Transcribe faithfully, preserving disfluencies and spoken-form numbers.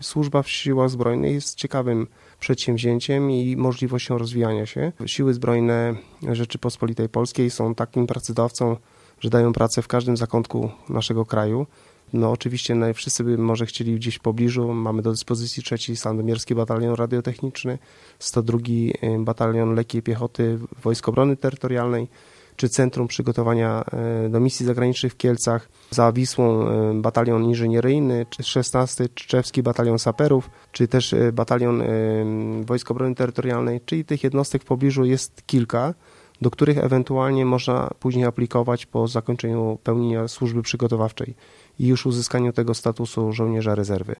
służba w Siłach Zbrojnych jest ciekawym przedsięwzięciem i możliwością rozwijania się. Siły Zbrojne Rzeczypospolitej Polskiej są takim pracodawcą, że dają pracę w każdym zakątku naszego kraju. No oczywiście no, wszyscy by może chcieli gdzieś w pobliżu. Mamy do dyspozycji trzeci Sandomierski Batalion Radiotechniczny, sto drugi Batalion Lekkiej Piechoty Wojsk Obrony Terytorialnej, czy Centrum Przygotowania do Misji Zagranicznych w Kielcach, za Wisłą Batalion Inżynieryjny, czy szesnasty Czczewski Batalion Saperów, czy też Batalion Wojsk Obrony Terytorialnej, czyli tych jednostek w pobliżu jest kilka, do których ewentualnie można później aplikować po zakończeniu pełnienia służby przygotowawczej i już uzyskaniu tego statusu żołnierza rezerwy.